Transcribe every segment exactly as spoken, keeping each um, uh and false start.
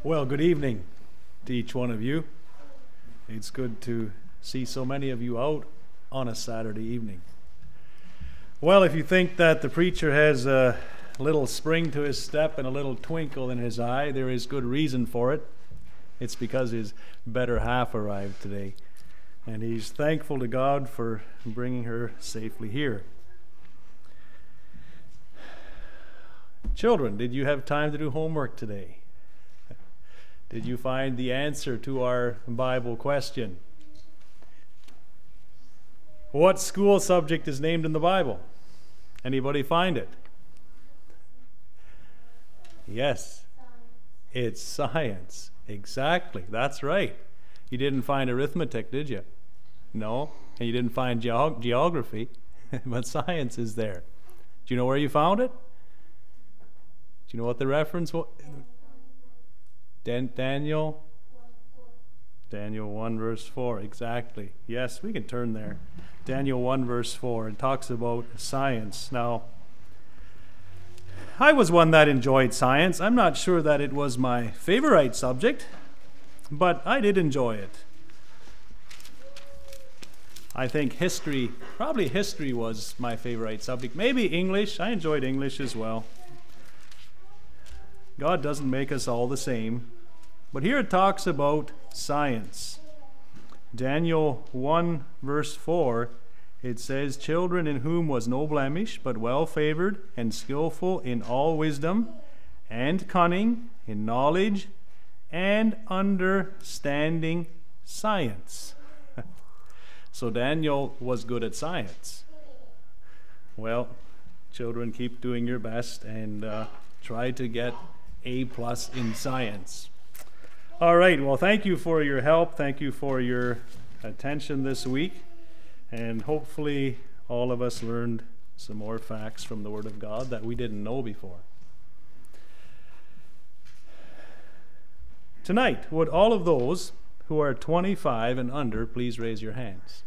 Well, good evening to each one of you. It's good to see so many of you out on a Saturday evening. Well, if you think that the preacher has a little spring to his step and a little twinkle in his eye, there is good reason for it. It's because his better half arrived today, and he's thankful to God for bringing her safely here. Children, did you have time to do homework today? Did you find the answer to our Bible question? What school subject is named in the Bible? Anybody find it? Yes, it's science. Exactly, that's right. You didn't find arithmetic, did you? No, and you didn't find geog- geography, but science is there. Do you know where you found it? Do you know what the reference was? Dan- Daniel? Daniel one verse four, exactly. Yes, we can turn there. Daniel one verse four, it talks about science. Now, I was one that enjoyed science. I'm not sure that it was my favorite subject, but I did enjoy it. I think history, probably history was my favorite subject. Maybe English. I enjoyed English as well. God doesn't make us all the same. But here it talks about science. Daniel one verse four, it says, "Children in whom was no blemish, but well favored and skillful in all wisdom and cunning, in knowledge and understanding science." So Daniel was good at science. Well, children, keep doing your best and uh, try to get A plus in science. All right, well, thank you for your help. Thank you for your attention this week. And hopefully all of us learned some more facts from the Word of God that we didn't know before. Tonight, would all of those who are twenty-five and under please raise your hands?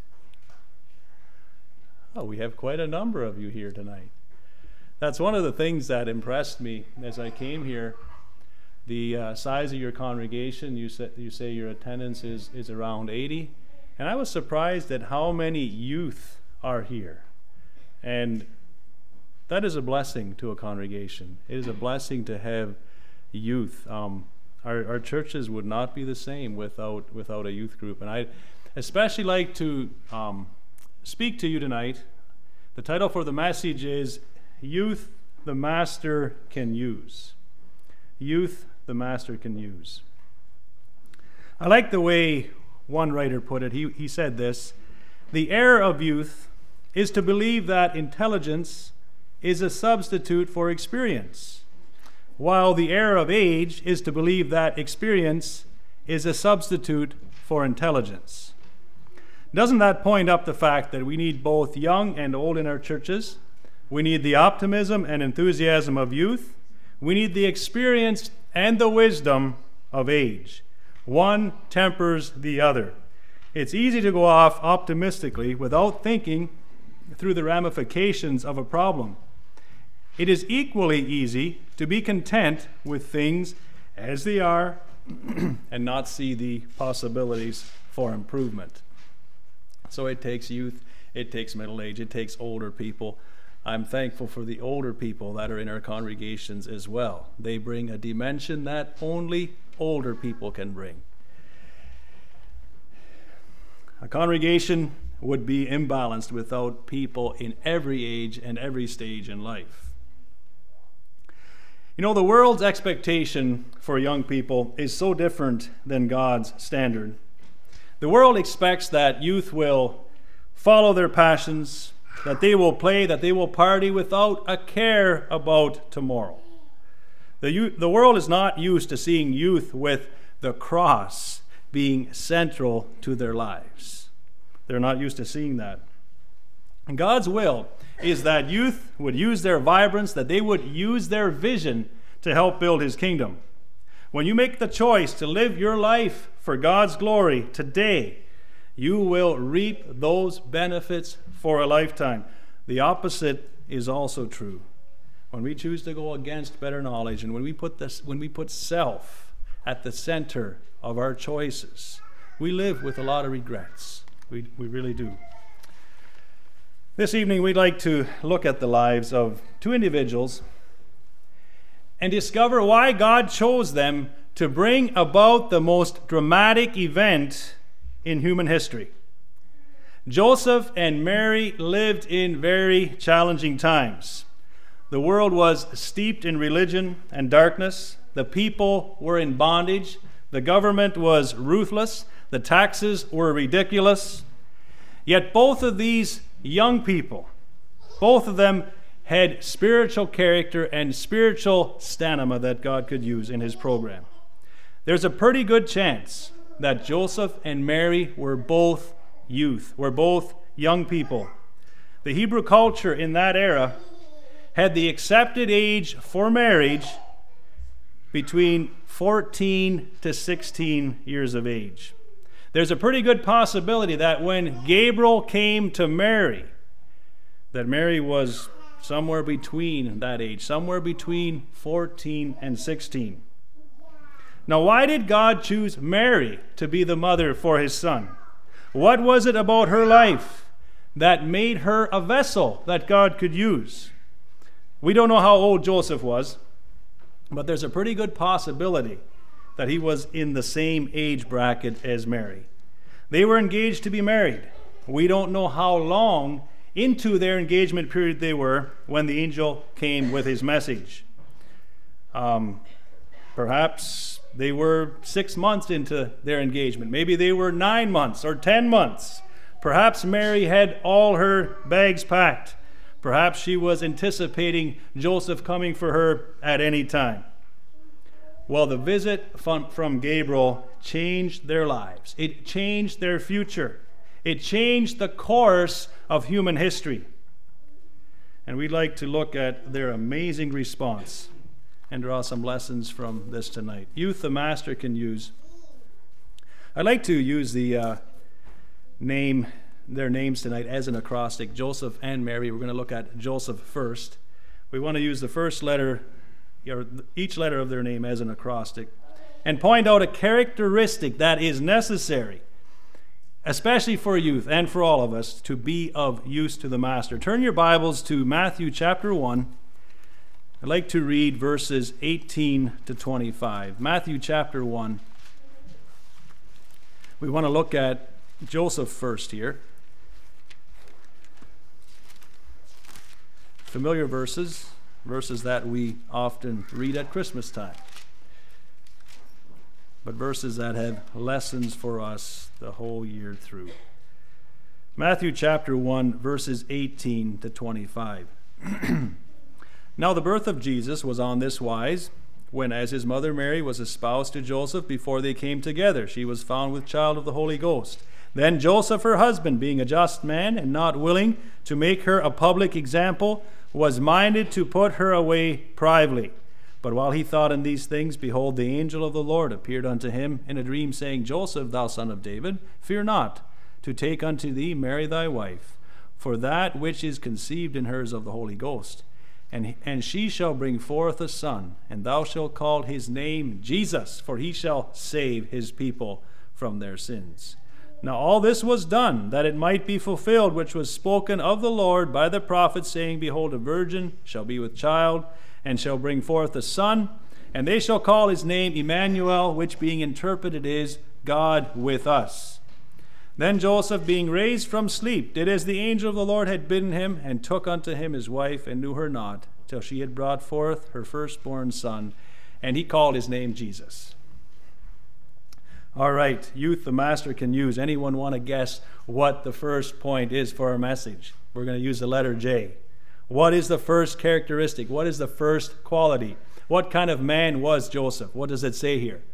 Oh, we have quite a number of you here tonight. That's one of the things that impressed me as I came here. The uh, size of your congregation, you say, you say your attendance is, is around eighty. And I was surprised at how many youth are here. And that is a blessing to a congregation. It is a blessing to have youth. Um, our, our churches would not be the same without, without a youth group. And I especially like to um, speak to you tonight. The title for the message is Youth the Master Can Use. Youth the Master Can Use. I like the way one writer put it. He, he said this: "The error of youth is to believe that intelligence is a substitute for experience, while the error of age is to believe that experience is a substitute for intelligence." Doesn't that point up the fact that we need both young and old in our churches? We need the optimism and enthusiasm of youth. We need the experience and the wisdom of age. One tempers the other. It's easy to go off optimistically without thinking through the ramifications of a problem. It is equally easy to be content with things as they are and not see the possibilities for improvement. So it takes youth, it takes middle age, it takes older people. I'm thankful for the older people that are in our congregations as well. They bring a dimension that only older people can bring. A congregation would be imbalanced without people in every age and every stage in life. You know, the world's expectation for young people is so different than God's standard. The world expects that youth will follow their passions, that they will play, that they will party without a care about tomorrow. The, youth, the world is not used to seeing youth with the cross being central to their lives. They're not used to seeing that. And God's will is that youth would use their vibrance, that they would use their vision to help build His kingdom. When you make the choice to live your life for God's glory today, you will reap those benefits for a lifetime. The opposite is also true. When we choose to go against better knowledge, and when we put this, when we put self at the center of our choices. We live with a lot of regrets. We, we really do. This evening, we'd like to look at the lives of two individuals and discover why God chose them to bring about the most dramatic event in human history. Joseph and Mary lived in very challenging times. The world was steeped in religion and darkness. The people were in bondage. The government was ruthless. The taxes were ridiculous. Yet both of these young people, both of them had spiritual character and spiritual stamina that God could use in his program. There's a pretty good chance that Joseph and Mary were both youth, were both young people. The Hebrew culture in that era had the accepted age for marriage between fourteen to sixteen years of age. There's a pretty good possibility that when Gabriel came to Mary, that Mary was somewhere between that age, somewhere between fourteen and sixteen. Now, why did God choose Mary to be the mother for his son? What was it about her life that made her a vessel that God could use? We don't know how old Joseph was, but there's a pretty good possibility that he was in the same age bracket as Mary. They were engaged to be married. We don't know how long into their engagement period they were when the angel came with his message. Um, perhaps they were six months into their engagement. Maybe they were nine months or ten months. Perhaps Mary had all her bags packed. Perhaps she was anticipating Joseph coming for her at any time. Well, the visit from, from Gabriel changed their lives. It changed their future. It changed the course of human history. And we'd like to look at their amazing response and draw some lessons from this tonight. Youth, the master can use. I'd like to use the uh, name, their names tonight as an acrostic, Joseph and Mary. We're going to look at Joseph first. We want to use the first letter, or each letter of their name as an acrostic, and point out a characteristic that is necessary, especially for youth and for all of us, to be of use to the master. Turn your Bibles to Matthew chapter one. I'd like to read verses eighteen to twenty-five. Matthew chapter one. We want to look at Joseph first here. Familiar verses, verses that we often read at Christmas time, but verses that have lessons for us the whole year through. Matthew chapter one, verses eighteen to twenty-five. Now the birth of Jesus was on this wise, when as his mother Mary was espoused to Joseph before they came together, she was found with child of the Holy Ghost. Then Joseph, her husband, being a just man and not willing to make her a public example, was minded to put her away privately. But while he thought in these things, behold, the angel of the Lord appeared unto him in a dream, saying, Joseph, thou son of David, fear not to take unto thee Mary thy wife, for that which is conceived in her is of the Holy Ghost. And, and she shall bring forth a son, and thou shalt call his name Jesus, for he shall save his people from their sins. Now all this was done, that it might be fulfilled, which was spoken of the Lord by the prophet, saying, Behold, a virgin shall be with child, and shall bring forth a son, and they shall call his name Emmanuel, which being interpreted is God with us. Then Joseph, being raised from sleep, did as the angel of the Lord had bidden him, and took unto him his wife, and knew her not, till she had brought forth her firstborn son, and he called his name Jesus. All right, youth, the master can use. Anyone want to guess what the first point is for our message? We're going to use the letter J. What is the first characteristic? What is the first quality? What kind of man was Joseph? What does it say here?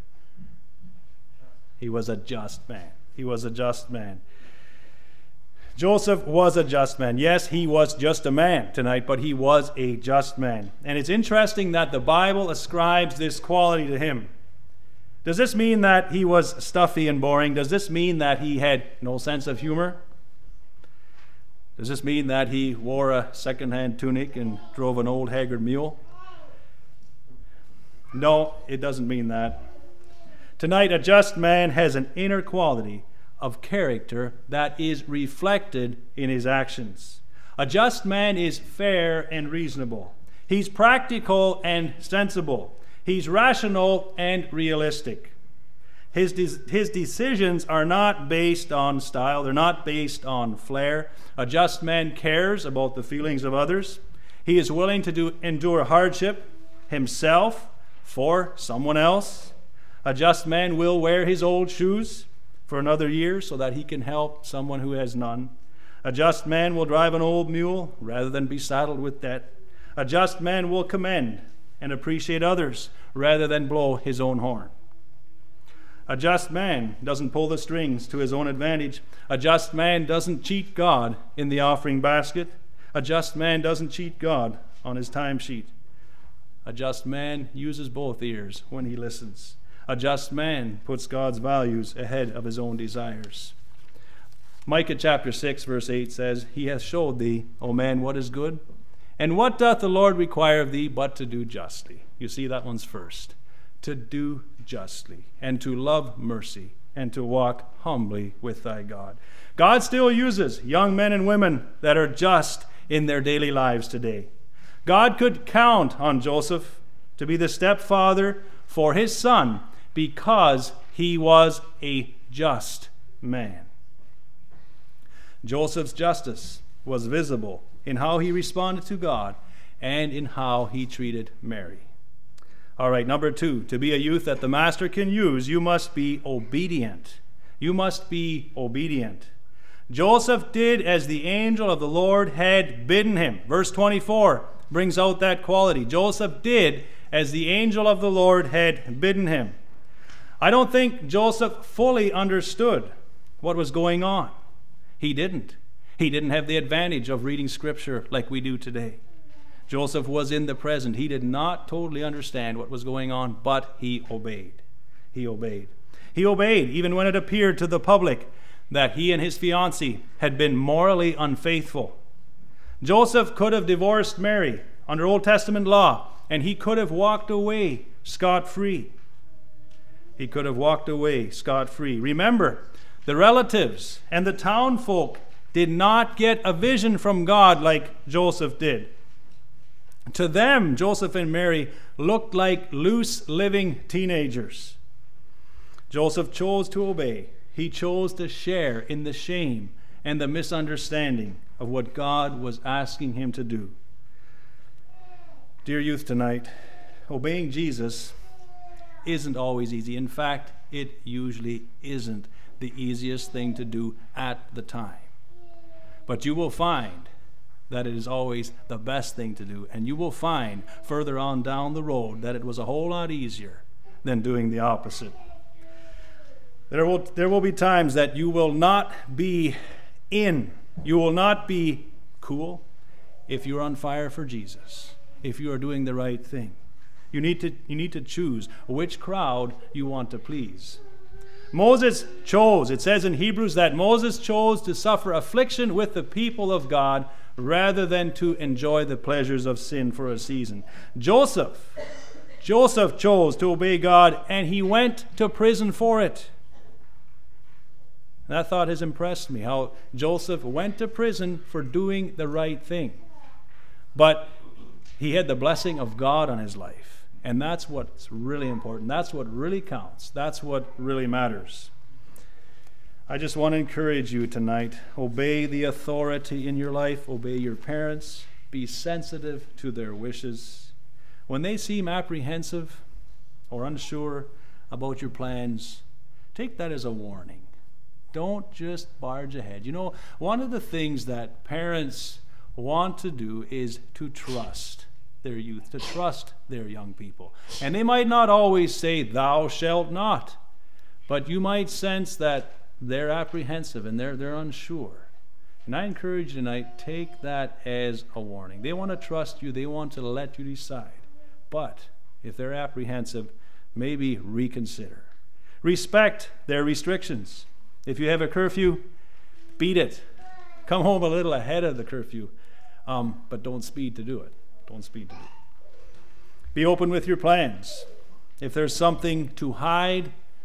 He was a just man. He was a just man. Joseph was a just man. Yes, he was just a man tonight, but he was a just man. And it's interesting that the Bible ascribes this quality to him. Does this mean that he was stuffy and boring? Does this mean that he had no sense of humor? Does this mean that he wore a second-hand tunic and drove an old haggard mule? No, it doesn't mean that. Tonight, a just man has an inner quality of character that is reflected in his actions. A just man is fair and reasonable. He's practical and sensible. He's rational and realistic. His, de- his decisions are not based on style. They're not based on flair. A just man cares about the feelings of others. He is willing to do, endure hardship himself for someone else. A just man will wear his old shoes for another year so that he can help someone who has none. A just man will drive an old mule rather than be saddled with debt. A just man will commend and appreciate others rather than blow his own horn. A just man doesn't pull the strings to his own advantage. A just man doesn't cheat God in the offering basket. A just man doesn't cheat God on his timesheet. A just man uses both ears when he listens. A just man puts God's values ahead of his own desires. Micah chapter six verse eight says, He hath showed thee, O man, what is good. And what doth the Lord require of thee but to do justly? You see, that one's first. To do justly, and to love mercy, and to walk humbly with thy God. God still uses young men and women that are just in their daily lives today. God could count on Joseph to be the stepfather for his son because he was a just man. Joseph's justice was visible in how he responded to God and in how he treated Mary. All right, number two, to be a youth that the master can use, you must be obedient. You must be obedient. Joseph did as the angel of the Lord had bidden him. Verse twenty-four brings out that quality. Joseph did as the angel of the Lord had bidden him. I don't think Joseph fully understood what was going on. He didn't. He didn't have the advantage of reading Scripture like we do today. Joseph was in the present. He did not totally understand what was going on, but he obeyed. He obeyed. He obeyed even when it appeared to the public that he and his fiancée had been morally unfaithful. Joseph could have divorced Mary under Old Testament law, and he could have walked away scot-free. He could have walked away scot-free. Remember, the relatives and the town folk did not get a vision from God like Joseph did. To them, Joseph and Mary looked like loose living teenagers. Joseph chose to obey. He chose to share in the shame and the misunderstanding of what God was asking him to do. Dear youth, tonight, obeying Jesus isn't always easy. In fact, it usually isn't the easiest thing to do at the time. But you will find that it is always the best thing to do. And you will find further on down the road that it was a whole lot easier than doing the opposite. There will, there will be times that you will not be in, you will not be cool if you're on fire for Jesus, if you are doing the right thing. You need to, you need to choose which crowd you want to please. Moses chose, it says in Hebrews that Moses chose to suffer affliction with the people of God rather than to enjoy the pleasures of sin for a season. Joseph, Joseph chose to obey God, and he went to prison for it. That thought has impressed me, how Joseph went to prison for doing the right thing. But he had the blessing of God on his life. And that's what's really important. That's what really counts. That's what really matters. I just want to encourage you tonight. Obey the authority in your life. Obey your parents. Be sensitive to their wishes. When they seem apprehensive or unsure about your plans, take that as a warning. Don't just barge ahead. You know, one of the things that parents want to do is to trust their youth, to trust their young people. And they might not always say, thou shalt not, but you might sense that they're apprehensive and they're, they're unsure. And I encourage you tonight, take that as a warning. They want to trust you. They want to let you decide. But if they're apprehensive, maybe reconsider. Respect their restrictions. If you have a curfew, beat it. Come home a little ahead of the curfew, um, but don't speed to do it. Don't speed to do it. Be open with your plans. If there's something to hide,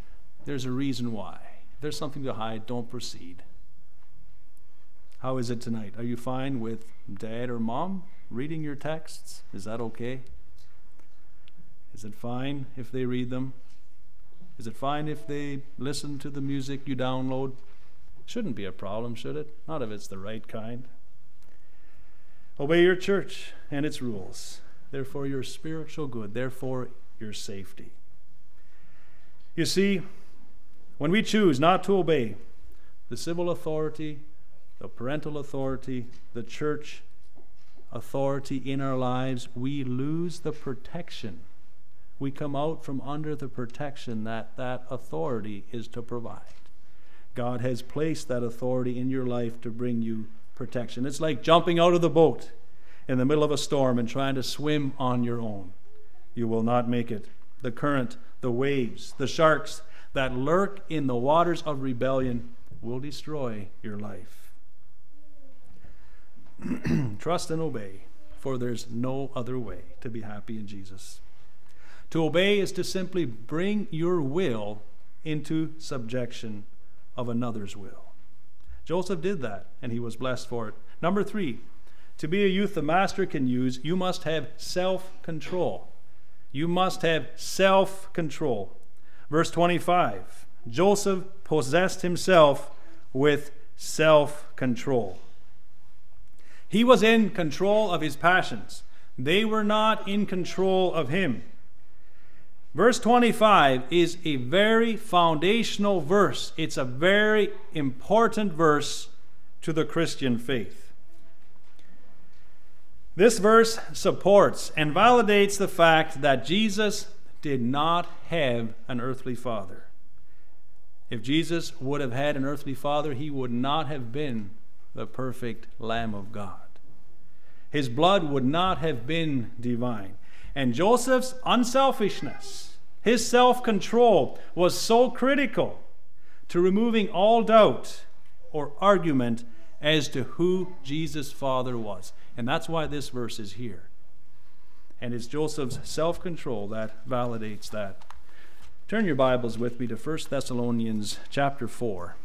there's a reason why. If there's something to hide, don't proceed. How is it tonight? Are you fine with dad or mom reading your texts? Is that okay? Is it fine if they read them? Is it fine if they listen to the music you download? Shouldn't be a problem, should it? Not if it's the right kind. Obey your church and its rules. Therefore, your spiritual good. Therefore, your safety. You see, when we choose not to obey the civil authority, the parental authority, the church authority in our lives, we lose the protection. We come out from under the protection that that authority is to provide. God has placed that authority in your life to bring you protection. It's like jumping out of the boat in the middle of a storm and trying to swim on your own. You will not make it. The current, the waves, the sharks that lurk in the waters of rebellion will destroy your life. Trust and obey, for there's no other way to be happy in Jesus. To obey is to simply bring your will into subjection of another's will. Joseph did that, and he was blessed for it. Number three, to be a youth the master can use, you must have self-control. You must have self-control. Verse twenty-five, Joseph possessed himself with self-control. He was in control of his passions. They were not in control of him. Verse twenty-five is a very foundational verse. It's a very important verse to the Christian faith. This verse supports and validates the fact that Jesus did not have an earthly father. If Jesus would have had an earthly father, he would not have been the perfect Lamb of God. His blood would not have been divine. And Joseph's unselfishness, his self-control, was so critical to removing all doubt or argument as to who Jesus' father was. And that's why this verse is here. And it's Joseph's self-control that validates that. Turn your Bibles with me to First Thessalonians chapter four.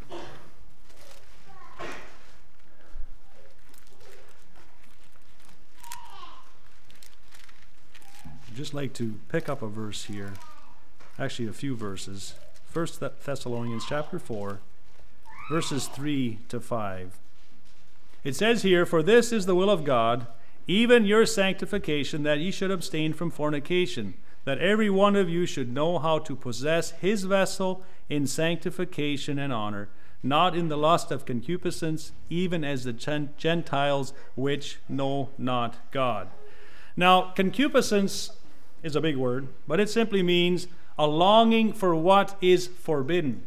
I'd just like to pick up a verse here. Actually, a few verses. First Thessalonians chapter four, verses three to five. It says here, "For this is the will of God, even your sanctification, that ye should abstain from fornication, that every one of you should know how to possess his vessel in sanctification and honor, not in the lust of concupiscence, even as the Gentiles which know not God." Now, concupiscence is a big word, but it simply means a longing for what is forbidden.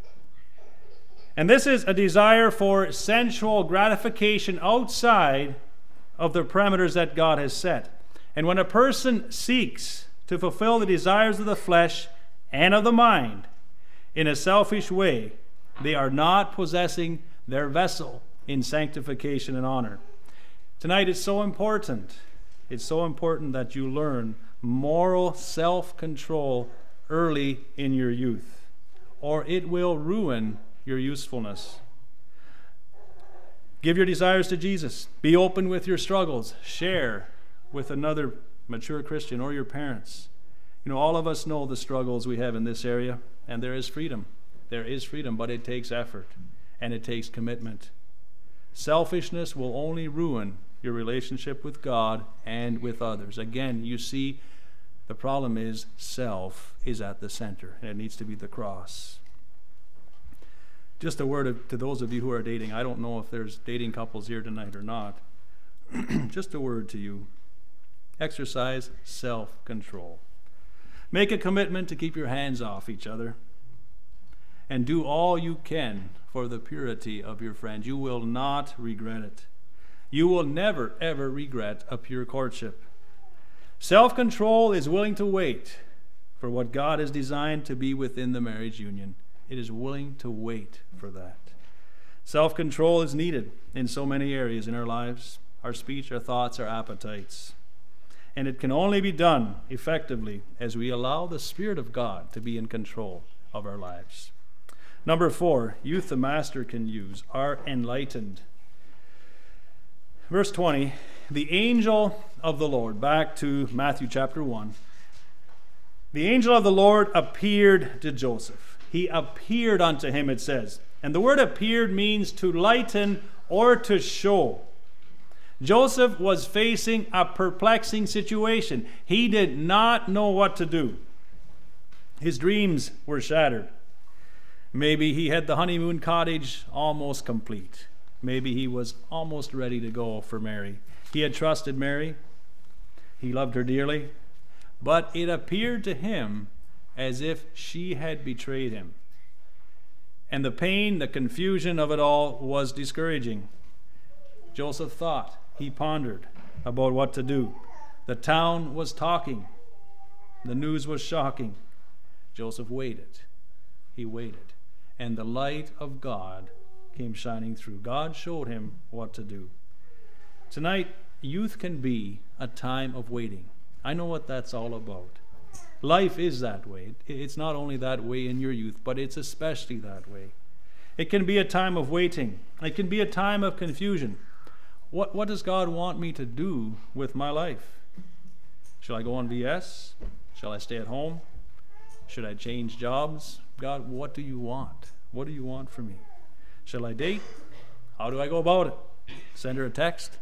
And this is a desire for sensual gratification outside of the parameters that God has set. And when a person seeks to fulfill the desires of the flesh and of the mind in a selfish way, they are not possessing their vessel in sanctification and honor. Tonight it's so important. It's so important that you learn moral self-control early in your youth, or it will ruin your usefulness. Give your desires to Jesus. Be open with your struggles. Share with another mature Christian or your parents. You know, all of us know the struggles we have in this area, and there is freedom. There is freedom, but it takes effort, and it takes commitment. Selfishness will only ruin your relationship with God and with others. Again, you see, the problem is self is at the center, and it needs to be the cross. Just a word of, to those of you who are dating. I don't know if there's dating couples here tonight or not. Just a word to you. Exercise self-control. Make a commitment to keep your hands off each other. And do all you can for the purity of your friend. You will not regret it. You will never, ever regret a pure courtship. Self-control is willing to wait for what God has designed to be within the marriage union. It is willing to wait for that. Self-control is needed in so many areas in our lives, our speech, our thoughts, our appetites. And it can only be done effectively as we allow the Spirit of God to be in control of our lives. Number four, youth the master can use, are enlightened. Verse twenty, the angel of the Lord, back to Matthew chapter one. The angel of the Lord appeared to Joseph. He appeared unto him, it says. And the word appeared means to lighten or to show. Joseph was facing a perplexing situation. He did not know what to do. His dreams were shattered. Maybe he had the honeymoon cottage almost complete. Maybe he was almost ready to go for Mary. He had trusted Mary. He loved her dearly. But it appeared to him as if she had betrayed him. And the pain, the confusion of it all was discouraging. Joseph thought. He pondered about what to do. The town was talking. The news was shocking. Joseph waited. He waited. And the light of God came shining through. God showed him what to do. Tonight, youth can be a time of waiting. I know what that's all about. Life is that way. It's not only that way in your youth, but it's especially that way. It can be a time of waiting. It can be a time of confusion. What, what does God want me to do with my life? Shall I go on V S? Shall I stay at home? Should I change jobs? God, what do you want? What do you want from me? Shall I date? How do I go about it? Send her a text?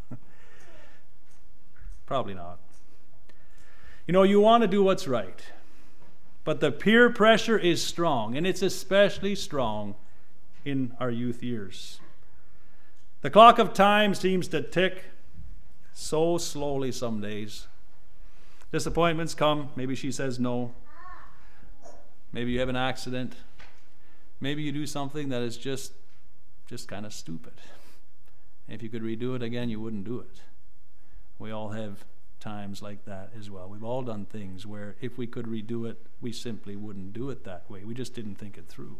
Probably not. You know, you want to do what's right, but the peer pressure is strong, and it's especially strong in our youth years. The clock of time seems to tick so slowly some days. Disappointments come. Maybe she says no. Maybe you have an accident. Maybe you do something that is just, just kind of stupid. If you could redo it again, you wouldn't do it. We all have times like that as well. We've all done things where if we could redo it, we simply wouldn't do it that way. We just didn't think it through.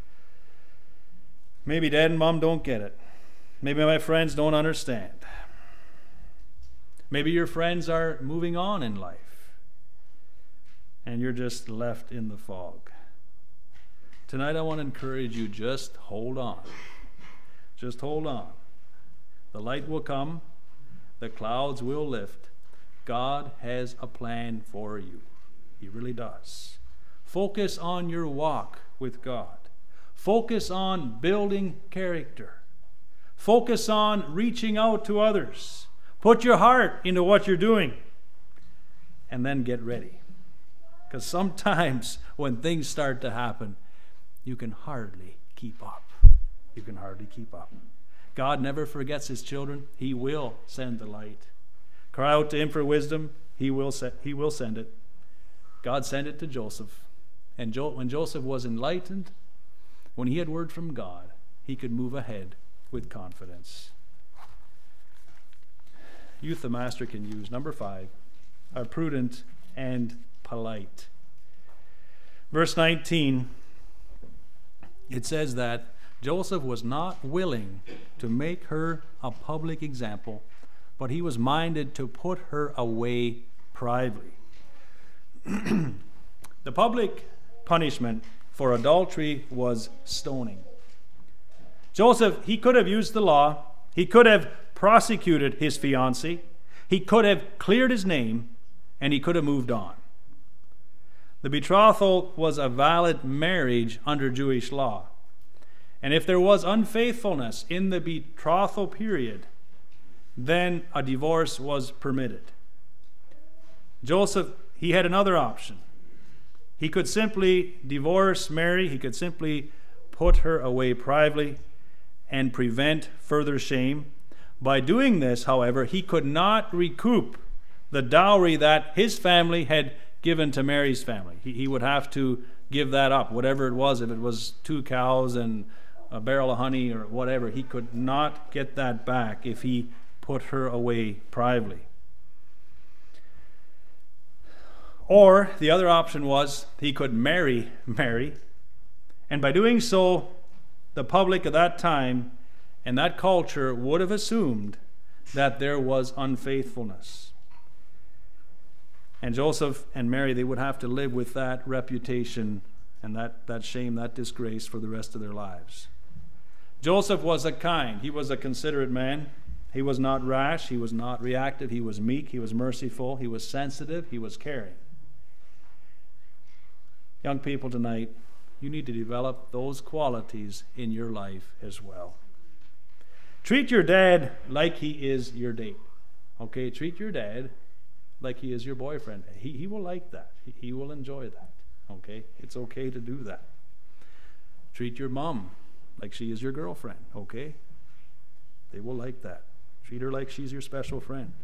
Maybe Dad and Mom don't get it. Maybe my friends don't understand. Maybe your friends are moving on in life and you're just left in the fog. Tonight I want to encourage you, just hold on. Just hold on. The light will come. The clouds will lift. God has a plan for you. He really does. Focus on your walk with God. Focus on building character. Focus on reaching out to others. Put your heart into what you're doing. And then get ready. Because sometimes when things start to happen, you can hardly keep up. You can hardly keep up. God never forgets his children. He will send the light. Cry out to him for wisdom. He will, se- he will send it. God sent it to Joseph. And jo- when Joseph was enlightened, when he had word from God, he could move ahead with confidence. Youth the master can use. Number five, are prudent and polite. Verse nineteen, it says that Joseph was not willing to make her a public example, but he was minded to put her away privately. The public punishment for adultery was stoning. Joseph, he could have used the law. He could have prosecuted his fiancée. He could have cleared his name, and he could have moved on. The betrothal was a valid marriage under Jewish law. And if there was unfaithfulness in the betrothal period, then a divorce was permitted. Joseph, he had another option. He could simply divorce Mary. He could simply put her away privately and prevent further shame. By doing this, however, he could not recoup the dowry that his family had given to Mary's family. He, he would have to give that up, whatever it was. If it was two cows and a barrel of honey or whatever, he could not get that back if he put her away privately. Or the other option was he could marry Mary, and by doing so, the public at that time and that culture would have assumed that there was unfaithfulness. And Joseph and Mary, they would have to live with that reputation and that, that shame, that disgrace for the rest of their lives. Joseph was a kind, he was a considerate man. He was not rash, he was not reactive, he was meek, he was merciful, he was sensitive, he was caring. Young people tonight, you need to develop those qualities in your life as well. Treat your dad like he is your date. Okay, treat your dad like he is your boyfriend. He, he will like that. He, he will enjoy that. Okay, it's okay to do that. Treat your mom like she is your girlfriend. Okay, they will like that. Treat her like she's your special friend.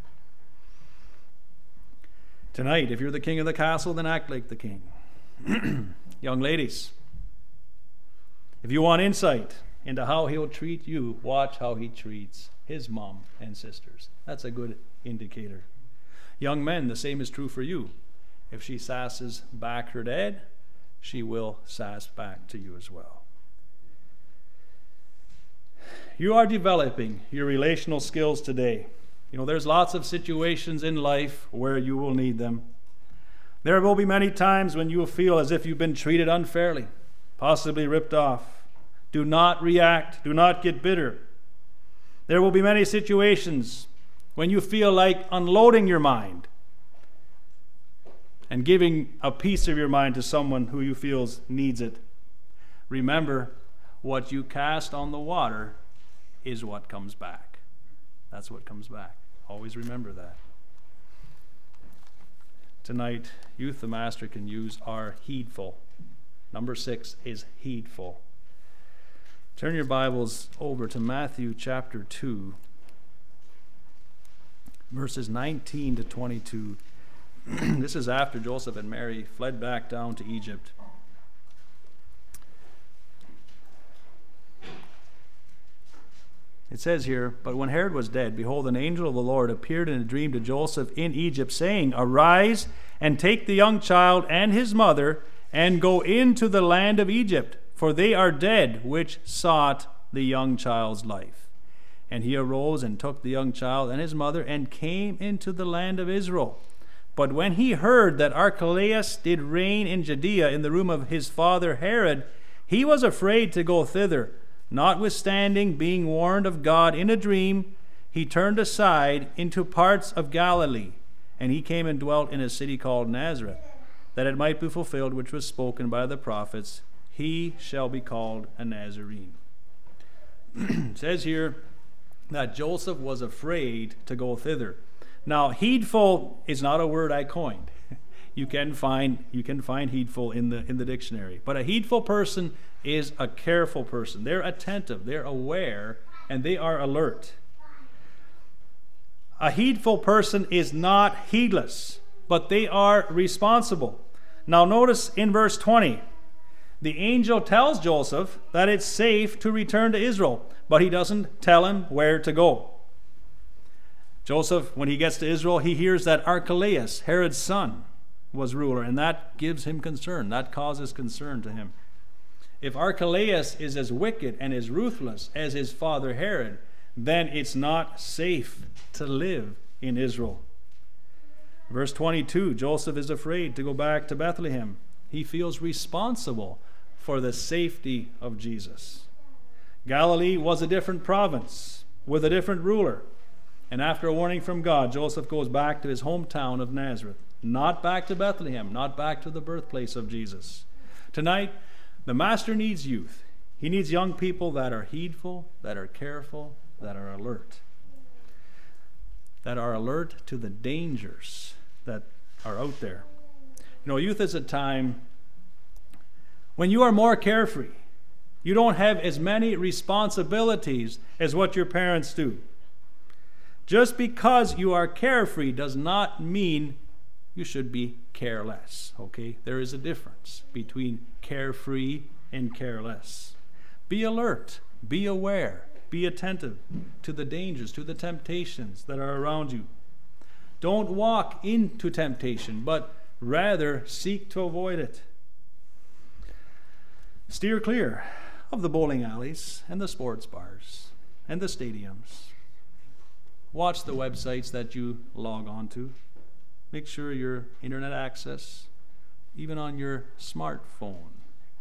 Tonight, if you're the king of the castle, then act like the king. Young ladies, if you want insight into how he'll treat you, watch how he treats his mom and sisters. That's a good indicator. Young men, the same is true for you. If she sasses back her dad, she will sass back to you as well. You are developing your relational skills today. You know, there's lots of situations in life where you will need them. There will be many times when you will feel as if you've been treated unfairly, possibly ripped off. Do not react. Do not get bitter. There will be many situations when you feel like unloading your mind and giving a piece of your mind to someone who you feel needs it. Remember, what you cast on the water is what comes back. That's what comes back. Always remember that. Tonight, youth, the master can use our heedful. Number six is heedful. Turn your Bibles over to Matthew chapter two, verses nineteen to twenty-two. This is after Joseph and Mary fled back down to Egypt. It says here, "But when Herod was dead, behold, an angel of the Lord appeared in a dream to Joseph in Egypt, saying, Arise and take the young child and his mother, and go into the land of Egypt, for they are dead which sought the young child's life. And he arose and took the young child and his mother, and came into the land of Israel. But when he heard that Archelaus did reign in Judea in the room of his father Herod, he was afraid to go thither. Notwithstanding, being warned of God in a dream, he turned aside into parts of Galilee. And he came and dwelt in a city called Nazareth, that it might be fulfilled which was spoken by the prophets, He shall be called a Nazarene." It says here that Joseph was afraid to go thither. Now, heedful is not a word I coined. You can find you can find heedful in the in the dictionary. But a heedful person is a careful person. They're attentive, they're aware, and they are alert. A heedful person is not heedless, but they are responsible. Now notice in verse twenty, the angel tells Joseph that it's safe to return to Israel, but he doesn't tell him where to go. Joseph, when he gets to Israel, he hears that Archelaus, Herod's son, was ruler, and that gives him concern. That causes concern to him. If Archelaus is as wicked and as ruthless as his father Herod, then it's not safe to live in Israel. Verse twenty-two, Joseph is afraid to go back to Bethlehem. He feels responsible for the safety of Jesus. Galilee was a different province with a different ruler. And after a warning from God, Joseph goes back to his hometown of Nazareth. Not back to Bethlehem, not back to the birthplace of Jesus. Tonight, the Master needs youth. He needs young people that are heedful, that are careful, that are alert. That are alert to the dangers that are out there. You know, youth is a time when you are more carefree. You don't have as many responsibilities as what your parents do. Just because you are carefree does not mean you should be careless, okay? There is a difference between carefree and careless. Be alert, be aware, be attentive to the dangers, to the temptations that are around you. Don't walk into temptation, but rather seek to avoid it. Steer clear of the bowling alleys and the sports bars and the stadiums. Watch the websites that you log on to. Make sure your internet access, even on your smartphone,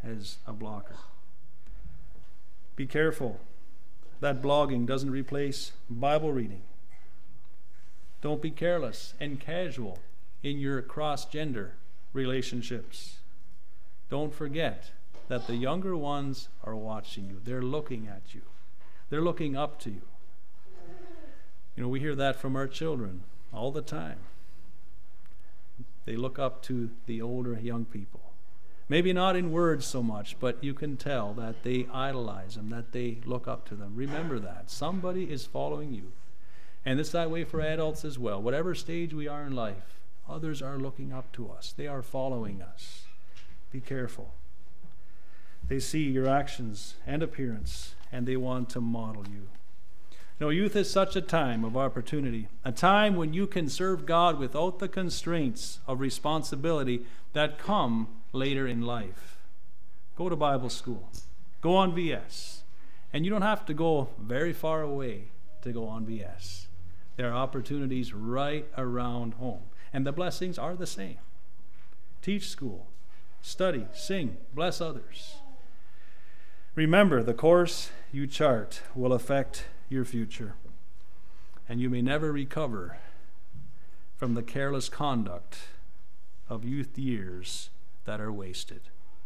as a blocker. Be careful that blogging doesn't replace Bible reading. Don't be careless and casual in your cross-gender relationships. Don't forget that the younger ones are watching you. They're looking at you. They're looking up to you. You know, we hear that from our children all the time. They look up to the older young people. Maybe not in words so much, but you can tell that they idolize them, that they look up to them. Remember that. Somebody is following you. And it's that way for adults as well. Whatever stage we are in life, others are looking up to us. They are following us. Be careful. They see your actions and appearance, and they want to model you. No, youth is such a time of opportunity, a time when you can serve God without the constraints of responsibility that come later in life. Go to Bible school. Go on V S. And you don't have to go very far away to go on V S. There are opportunities right around home. And the blessings are the same. Teach school. Study. Sing. Bless others. Remember, the course you chart will affect your future. And you may never recover from the careless conduct of youth years that are wasted.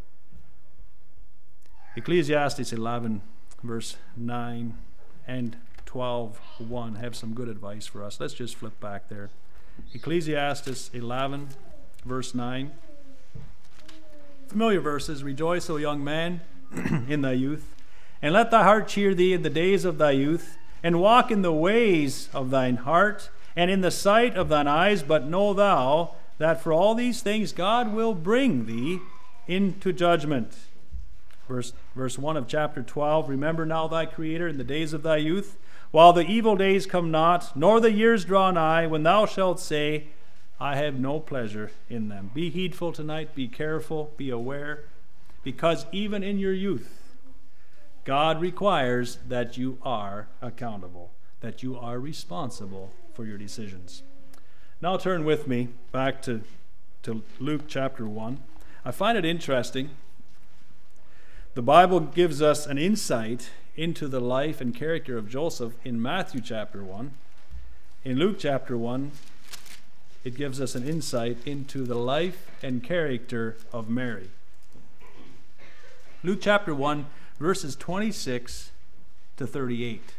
Ecclesiastes eleven, verse nine and twelve, one have some good advice for us. Let's just flip back there. Ecclesiastes eleven, verse nine. Familiar verses. Rejoice, O young man, in thy youth, and let thy heart cheer thee in the days of thy youth, and walk in the ways of thine heart, and in the sight of thine eyes, but know thou that for all these things God will bring thee into judgment. Verse, verse one of chapter twelve, remember now thy Creator in the days of thy youth, while the evil days come not, nor the years draw nigh, when thou shalt say, I have no pleasure in them. Be heedful tonight, be careful, be aware, because even in your youth, God requires that you are accountable, that you are responsible for your decisions. Now turn with me back to, to Luke chapter one. I find it interesting. The Bible gives us an insight into the life and character of Joseph in Matthew chapter one. In Luke chapter one, it gives us an insight into the life and character of Mary. Luke chapter one, verses twenty-six to thirty-eight.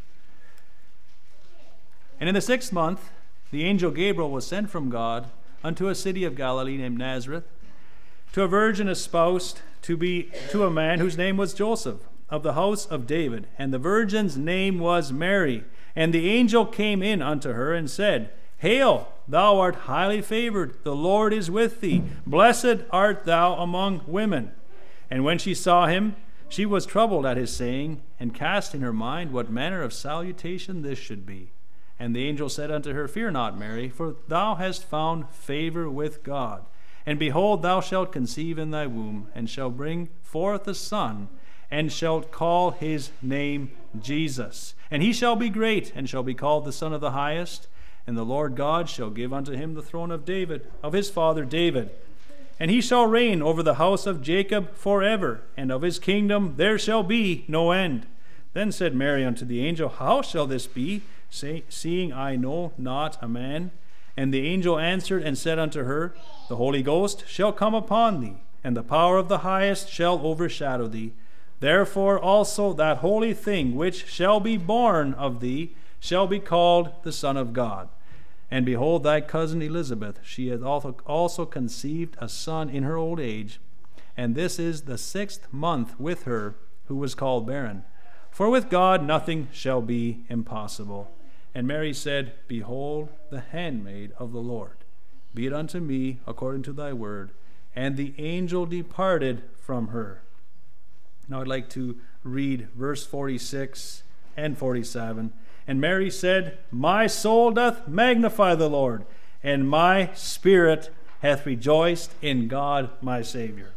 And in the sixth month, the angel Gabriel was sent from God unto a city of Galilee named Nazareth, to a virgin espoused to be to a man whose name was Joseph, of the house of David. And the virgin's name was Mary. And the angel came in unto her and said, Hail, thou art highly favored, the Lord is with thee. Blessed art thou among women. And when she saw him, she was troubled at his saying, and cast in her mind what manner of salutation this should be. And the angel said unto her, Fear not, Mary, for thou hast found favor with God. And behold, thou shalt conceive in thy womb, and shalt bring forth a son, and shalt call his name Jesus. And he shall be great, and shall be called the Son of the Highest. And the Lord God shall give unto him the throne of David, of his father David. And he shall reign over the house of Jacob forever, and of his kingdom there shall be no end. Then said Mary unto the angel, How shall this be, say, seeing I know not a man? And the angel answered and said unto her, The Holy Ghost shall come upon thee, and the power of the highest shall overshadow thee. Therefore also that holy thing which shall be born of thee shall be called the Son of God. And behold, thy cousin Elizabeth, she hath also conceived a son in her old age, and this is the sixth month with her, who was called barren. For with God nothing shall be impossible. And Mary said, Behold, the handmaid of the Lord. Be it unto me according to thy word. And the angel departed from her. Now I'd like to read verse forty-six and forty-seven. And Mary said, My soul doth magnify the Lord, and my spirit hath rejoiced in God my Savior.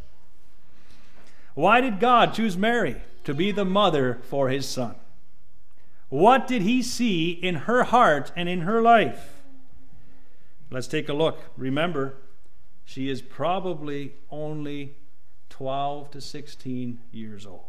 Why did God choose Mary to be the mother for his son? What did he see in her heart and in her life? Let's take a look. Remember, she is probably only twelve to sixteen years old.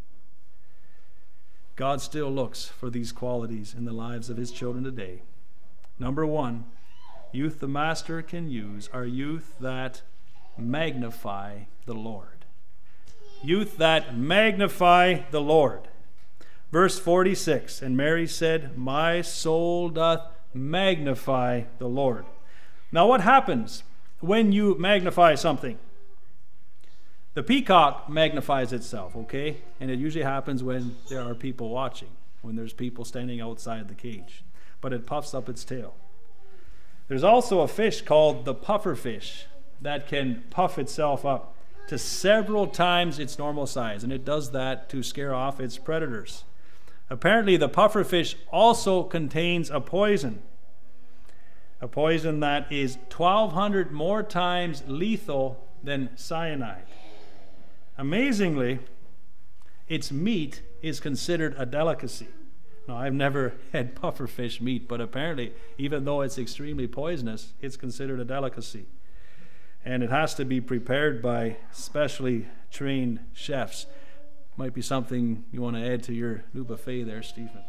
God still looks for these qualities in the lives of his children today. Number one, youth the Master can use are youth that magnify the Lord. Youth that magnify the Lord. Verse forty-six, and Mary said, my soul doth magnify the Lord. Now what happens when you magnify something? The peacock magnifies itself, okay? And it usually happens when there are people watching, when there's people standing outside the cage. But it puffs up its tail. There's also a fish called the puffer fish that can puff itself up to several times its normal size, and it does that to scare off its predators. Apparently, the puffer fish also contains a poison, a poison that is twelve hundred more times lethal than cyanide. Amazingly, its meat is considered a delicacy. Now, I've never had pufferfish meat, but apparently, even though it's extremely poisonous, it's considered a delicacy. And it has to be prepared by specially trained chefs. Might be something you want to add to your new buffet there, Stephen.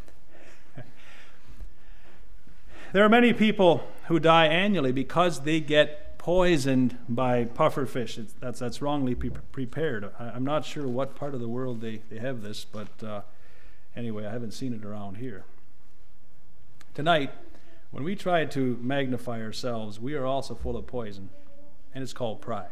There are many people who die annually because they get poisoned by pufferfish. It's, that's that's wrongly pre- prepared. I, I'm not sure what part of the world they, they have this, but uh, anyway, I haven't seen it around here. Tonight, when we try to magnify ourselves, we are also full of poison, and it's called pride.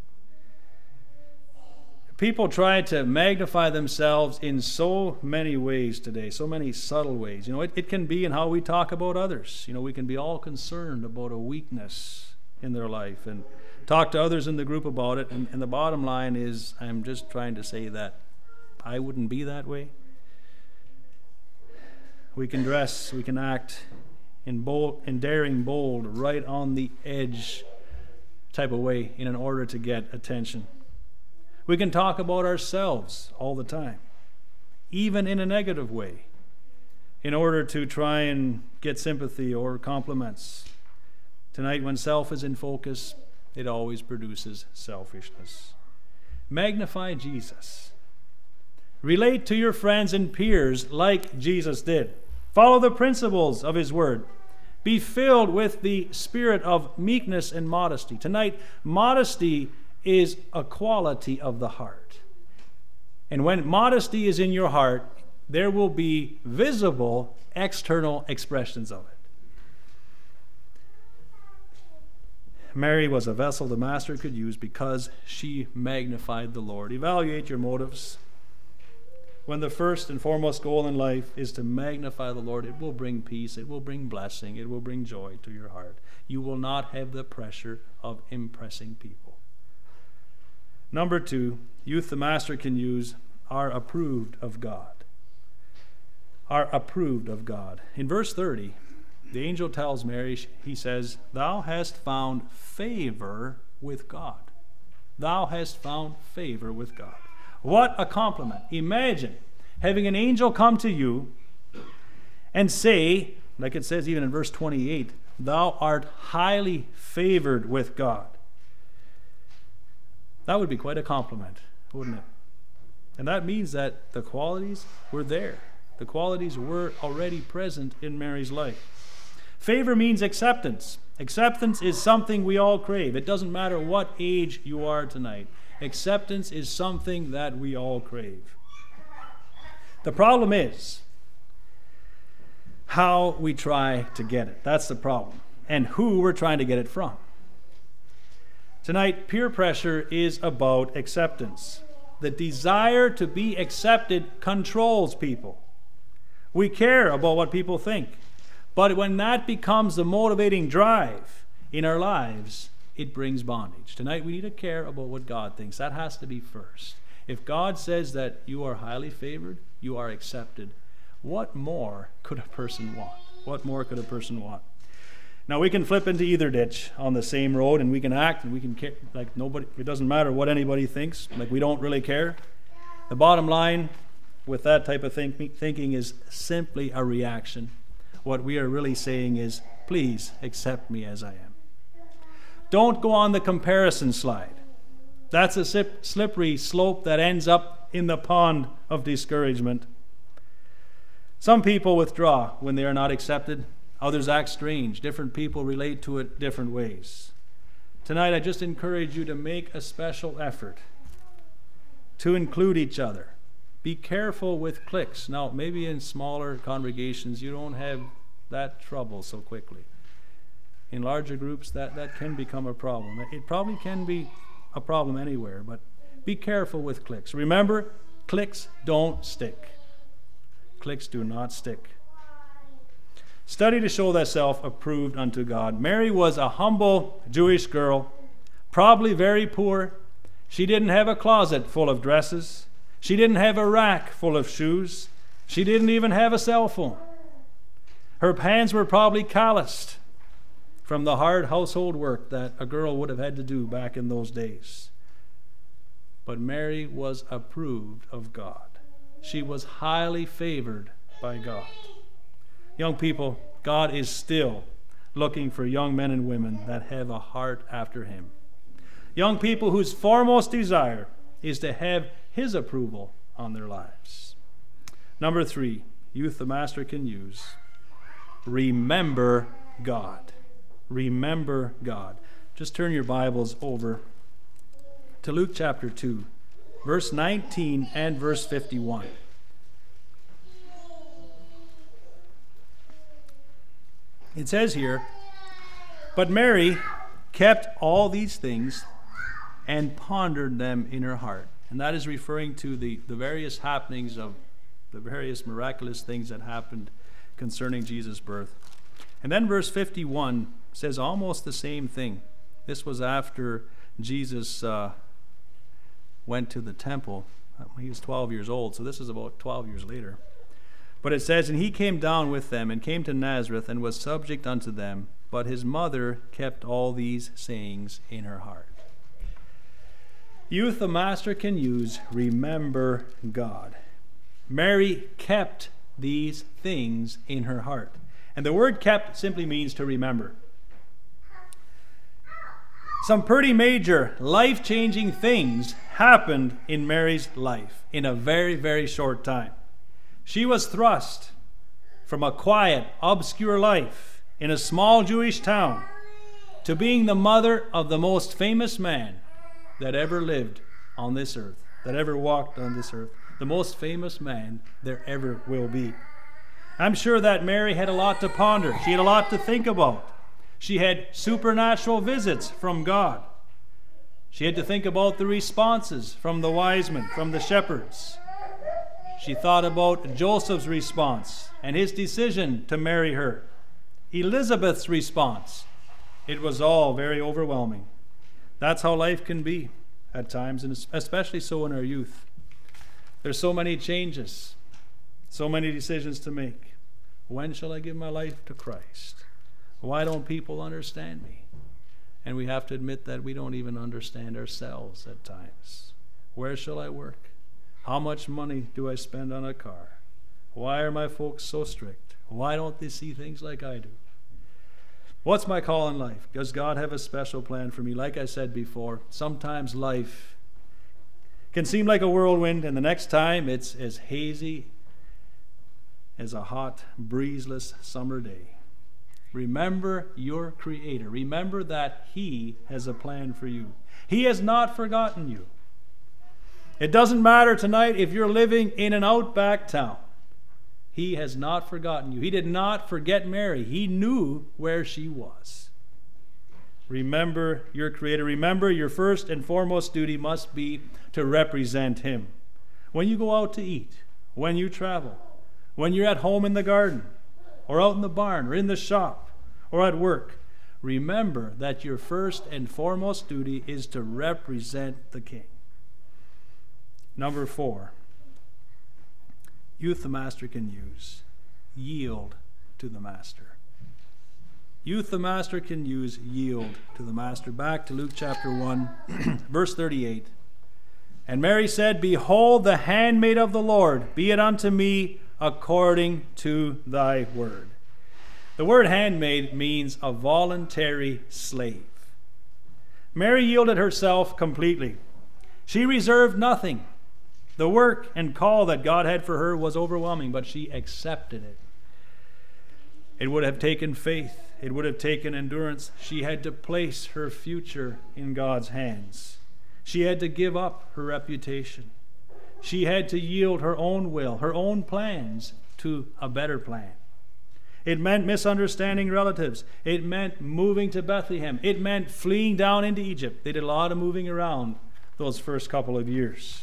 People try to magnify themselves in so many ways today, so many subtle ways. You know, it, it can be in how we talk about others. You know, we can be all concerned about a weakness in their life and talk to others in the group about it. And, and the bottom line is, I'm just trying to say that I wouldn't be that way. We can dress, we can act in bold, in daring, bold, right on the edge type of way in an order to get attention. We can talk about ourselves all the time, even in a negative way, in order to try and get sympathy or compliments. Tonight, when self is in focus, it always produces selfishness. Magnify Jesus. Relate to your friends and peers like Jesus did. Follow the principles of his word. Be filled with the spirit of meekness and modesty. Tonight, modesty is a quality of the heart. And when modesty is in your heart, there will be visible external expressions of it. Mary was a vessel the Master could use because she magnified the Lord. Evaluate your motives. When the first and foremost goal in life is to magnify the Lord, it will bring peace, it will bring blessing, it will bring joy to your heart. You will not have the pressure of impressing people. Number two, youth the Master can use are approved of God. Are approved of God. In verse thirty, the angel tells Mary, he says, thou hast found favor with God. Thou hast found favor with God. What a compliment. Imagine having an angel come to you and say, like it says even in verse twenty-eight, thou art highly favored with God. That would be quite a compliment, wouldn't it? And that means that the qualities were there. The qualities were already present in Mary's life. Favor means acceptance. Acceptance is something we all crave. It doesn't matter what age you are tonight. Acceptance is something that we all crave. The problem is how we try to get it. That's the problem. And who we're trying to get it from. Tonight, peer pressure is about acceptance. The desire to be accepted controls people. We care about what people think. But when that becomes the motivating drive in our lives, it brings bondage. Tonight we need to care about what God thinks. That has to be first. If God says that you are highly favored, you are accepted, what more could a person want? What more could a person want? Now we can flip into either ditch on the same road, and we can act and we can care like nobody, it doesn't matter what anybody thinks, like we don't really care. The bottom line with that type of think, thinking is simply a reaction. What we are really saying is, please accept me as I am. Don't go on the comparison slide. That's a slip, slippery slope that ends up in the pond of discouragement. Some people withdraw when they are not accepted. Others act strange. Different people relate to it different ways. Tonight, I just encourage you to make a special effort to include each other. Be careful with cliques. Now, maybe in smaller congregations, you don't have that trouble so quickly. In larger groups, that, that can become a problem. It probably can be a problem anywhere, but be careful with cliques. Remember, cliques don't stick. Cliques do not stick. Study to show thyself approved unto God. Mary was a humble Jewish girl, probably very poor. She didn't have a closet full of dresses. She didn't have a rack full of shoes. She didn't even have a cell phone. Her hands were probably calloused from the hard household work that a girl would have had to do back in those days. But Mary was approved of God. She was highly favored by God. Young people, God is still looking for young men and women that have a heart after Him. Young people whose foremost desire is to have His approval on their lives. Number three, youth the Master can use. Remember God. Remember God. Just turn your Bibles over to Luke chapter two, verse nineteen and verse fifty-one. It says here, "But Mary kept all these things and pondered them in her heart." And that is referring to the, the various happenings of the various miraculous things that happened concerning Jesus' birth. And then verse fifty-one says almost the same thing. This was after Jesus uh, went to the temple. He was twelve years old, so this is about twelve years later. But it says, "And he came down with them, and came to Nazareth, and was subject unto them. But his mother kept all these sayings in her heart." Youth the Master can use, remember God. Mary kept these things in her heart. And the word kept simply means to remember. Some pretty major, life-changing things happened in Mary's life in a very, very short time. She was thrust from a quiet, obscure life in a small Jewish town to being the mother of the most famous man that ever lived on this earth, that ever walked on this earth, the most famous man there ever will be. I'm sure that Mary had a lot to ponder. She had a lot to think about. She had supernatural visits from God. She had to think about the responses from the wise men, from the shepherds. She thought about Joseph's response and his decision to marry her. Elizabeth's response. It was all very overwhelming. That's how life can be at times, and especially so in our youth. There's so many changes, so many decisions to make. When shall I give my life to Christ? Why don't people understand me? And we have to admit that we don't even understand ourselves at times. Where shall I work? How much money do I spend on a car? Why are my folks so strict? Why don't they see things like I do? What's my call in life? Does God have a special plan for me? Like I said before, sometimes life can seem like a whirlwind, and the next time it's as hazy as a hot, breezeless summer day. Remember your Creator. Remember that He has a plan for you. He has not forgotten you. It doesn't matter tonight if you're living in an outback town. He has not forgotten you. He did not forget Mary. He knew where she was. Remember your Creator. Remember your first and foremost duty must be to represent Him. When you go out to eat, when you travel, when you're at home in the garden, or out in the barn, or in the shop, or at work, remember that your first and foremost duty is to represent the King. Number four, youth the Master can use. Yield to the Master. Youth the Master can use. Yield to the Master. Back to Luke chapter one, verse thirty-eight. "And Mary said, Behold the handmaid of the Lord, be it unto me according to thy word." The word handmaid means a voluntary slave. Mary yielded herself completely. She reserved nothing. The work and call that God had for her was overwhelming, but she accepted it. It would have taken faith. It would have taken endurance. She had to place her future in God's hands. She had to give up her reputation. She had to yield her own will, her own plans, to a better plan. It meant misunderstanding relatives. It meant moving to Bethlehem. It meant fleeing down into Egypt. They did a lot of moving around those first couple of years.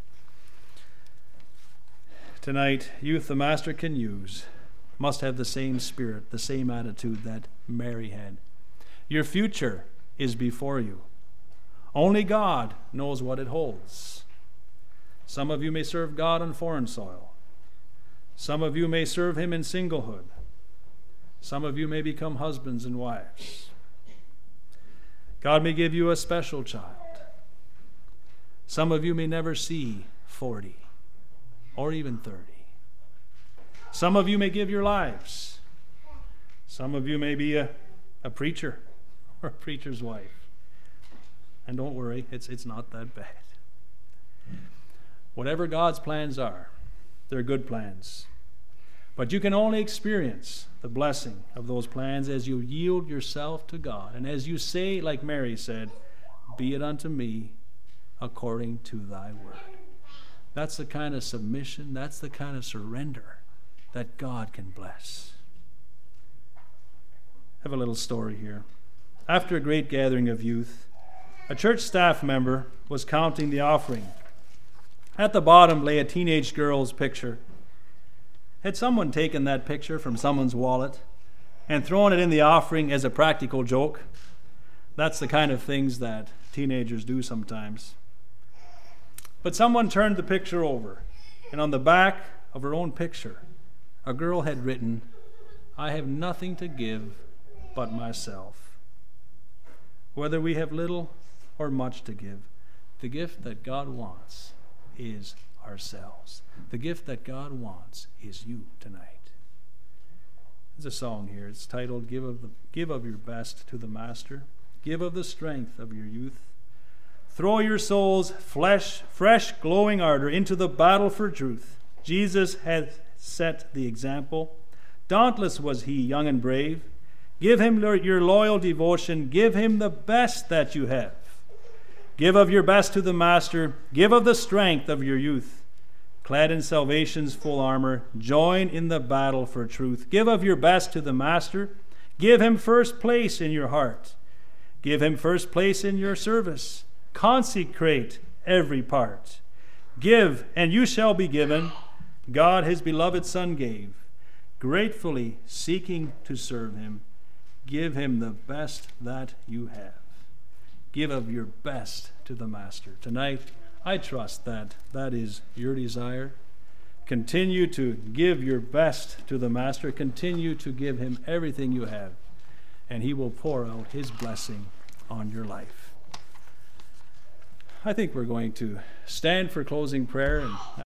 Tonight, youth the Master can use must have the same spirit, the same attitude that Mary had. Your future is before you. Only God knows what it holds. Some of you may serve God on foreign soil. Some of you may serve Him in singlehood. Some of you may become husbands and wives. God may give you a special child. Some of you may never see forty or even thirty. Some of you may give your lives. Some of you may be a, a preacher or a preacher's wife. And don't worry, it's, it's not that bad. Whatever God's plans are, they're good plans. But you can only experience the blessing of those plans as you yield yourself to God. And as you say, like Mary said, "Be it unto me according to thy word." That's the kind of submission, that's the kind of surrender that God can bless. I have a little story here. After a great gathering of youth, a church staff member was counting the offering. At the bottom lay a teenage girl's picture. Had someone taken that picture from someone's wallet and thrown it in the offering as a practical joke? That's the kind of things that teenagers do sometimes. But someone turned the picture over, and on the back of her own picture, a girl had written, "I have nothing to give but myself." Whether we have little or much to give, the gift that God wants is ourselves. The gift that God wants is you tonight. There's a song here. It's titled, Give of, the, Give of Your Best to the Master. Give of the strength of your youth. Throw your soul's flesh, fresh, glowing ardor into the battle for truth. Jesus had set the example. Dauntless was he, young and brave. Give him your loyal devotion. Give him the best that you have. Give of your best to the Master. Give of the strength of your youth. Clad in salvation's full armor, join in the battle for truth. Give of your best to the Master. Give him first place in your heart. Give him first place in your service. Consecrate every part. Give, and you shall be given. God, his beloved Son, gave. Gratefully seeking to serve him, give him the best that you have. Give of your best to the Master. Tonight, I trust that that is your desire. Continue to give your best to the Master. Continue to give him everything you have, and he will pour out his blessing on your life. I think we're going to stand for closing prayer and